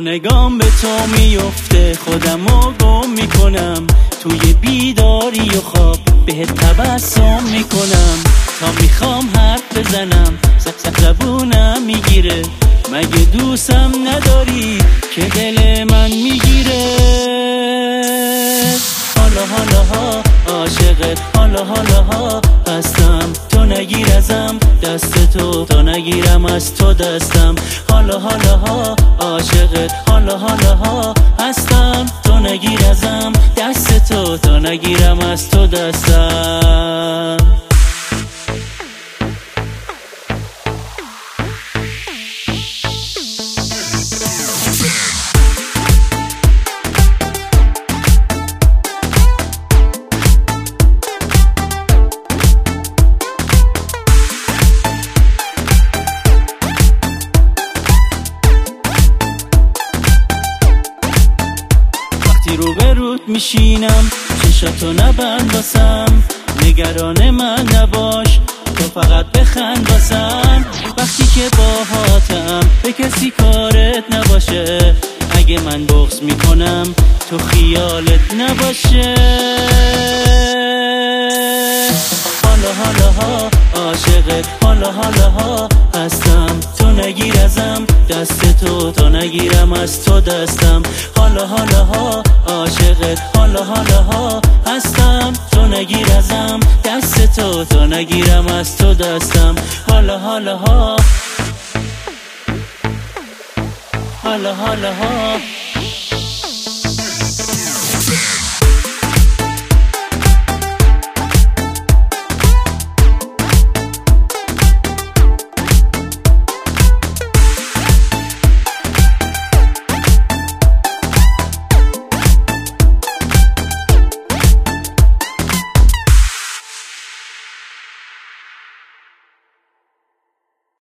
نگام به تو میفته، خودمو گم میکنم توی بیداری و خواب، بهت تبسم میکنم تا میخوام حرف بزنم، زبونم میگیره. مگه دوستم نداری که دل من میگیره؟ حالا حالا ها عاشقت، حالا حالا ها هستم، تو نگیر ازم دست تو تا نگیرم از تو دستم. حالا حالا ها عاشقت، حالا حالا ها هستم، تو نگیر ازم دست تو تا نگیرم از تو دستم. رو به رود میشینم، چشاتو نبند واسم، نگران من نباش، تو فقط بخند واسم. وقتی که باهاتم به کسی کارت نباشه، اگه من بغض میکنم تو خیالت نباشه. حالا حالا ها عاشقت، حالا حالا ها هستم، تو نگیر ازم دست تو تا نگیرم از تو دستم. حالا حالا ها عاشقت، حالا حالا ها هستم، تو نگیر ازم دست تو تا نگیرم از تو دستم. حالا حالا ها، حالا حالا ها.